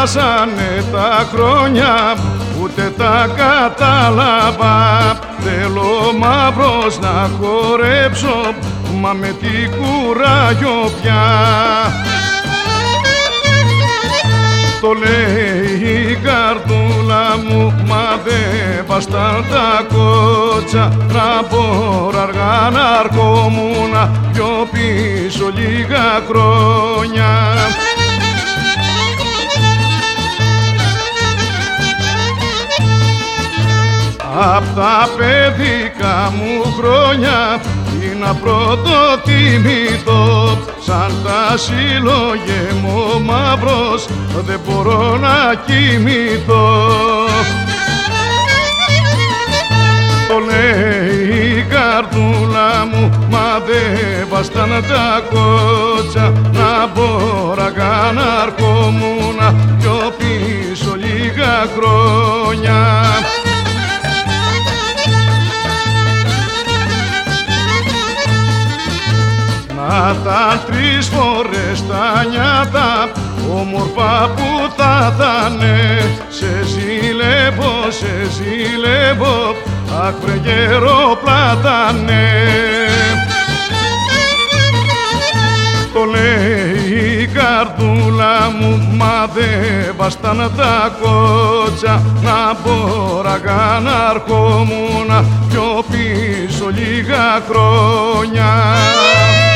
περάσανε τα χρόνια, ούτε τα κατάλαβα. Θέλω μαύρος να χορέψω, μα με τι κουράγιο πια. Το λέει η καρδούλα μου, μα δεν βάσταν τα κότσα. Να μπορώ αργά να αρχόμουνα πιο πίσω λίγα χρόνια. Απ' τα παιδικά μου χρόνια είναι πρωτοτιμητό, σαν τα σύλλογε μου ο μαύρος δεν μπορώ να κοιμηθώ. Το λέει η καρδούλα μου, μα δεν βάσταν τα κότσα. Να μπορώ αργά να αρχόμουνα πιο πίσω λίγα χρόνια. Να τα 3 φορές τα νιάτα, όμορφα που θα θανε. Σε ζηλεύω, αχ βρε γεροπλάτανε. Το λέει η καρδούλα μου, μα δεν βάσταν τα κότσα. Να μπορώ αργά να αρχόμουνα πιο πίσω λίγα χρόνια.